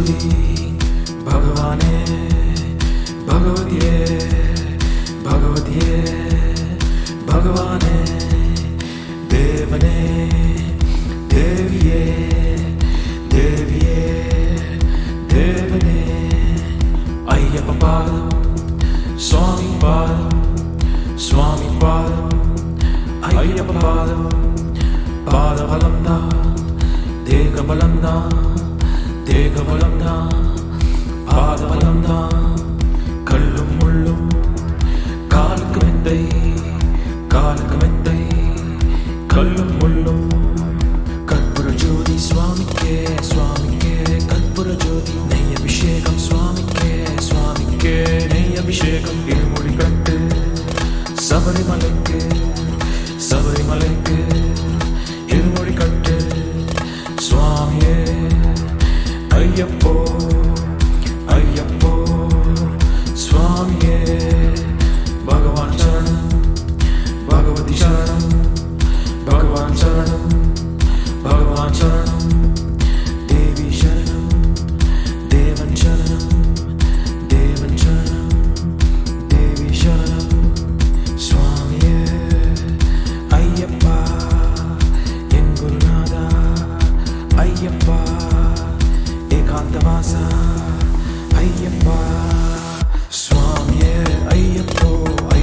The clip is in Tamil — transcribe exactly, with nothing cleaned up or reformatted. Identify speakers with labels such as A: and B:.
A: ஜோதி பகவானே பகவதியே பகவதியே பகவானே தேவனே தேவியே தேவியே தேவனே ஐயப்ப பாதம் சுவாமி பாதம் சுவாமி பாதம் ஐயப்ப பாதம் பாதபலம் தான் தேகபலம் தான் தேகபலம் தான் பாதபலம் தான் கல்லும் முள்ளும் காலுக்கு மெத்தை காலுக்கு மெத்தை கல்லும் முள்ளும் கற்பூர ஜோதி சுவாமிக்கே சுவாமிக்கே கற்பூர ஜோதி நெய் அபிஷேகம் சுவாமிக்கே சுவாமிக்கே நெய் அபிஷேகம் இருமொழி கட்டு சபரிமலைக்கு சபரிமலைக்கு இருமொழி கட்டு சுவாமியே ஐயப்போ ஐயப்போ சுவாமியே பகவான் சரணம் பகவதி சரணம் பகவான் சரணம் பகவான் சரணம் தேவி சரணம் தேவன் சரணம் தேவன் சரணம் தேவி சரணம் சுவாமியே ஐயப்பா என் குருநாதா ஐயப்பா ஏகாந்தவாசா ஐயப்பா சுவாமியே ஐயப்போ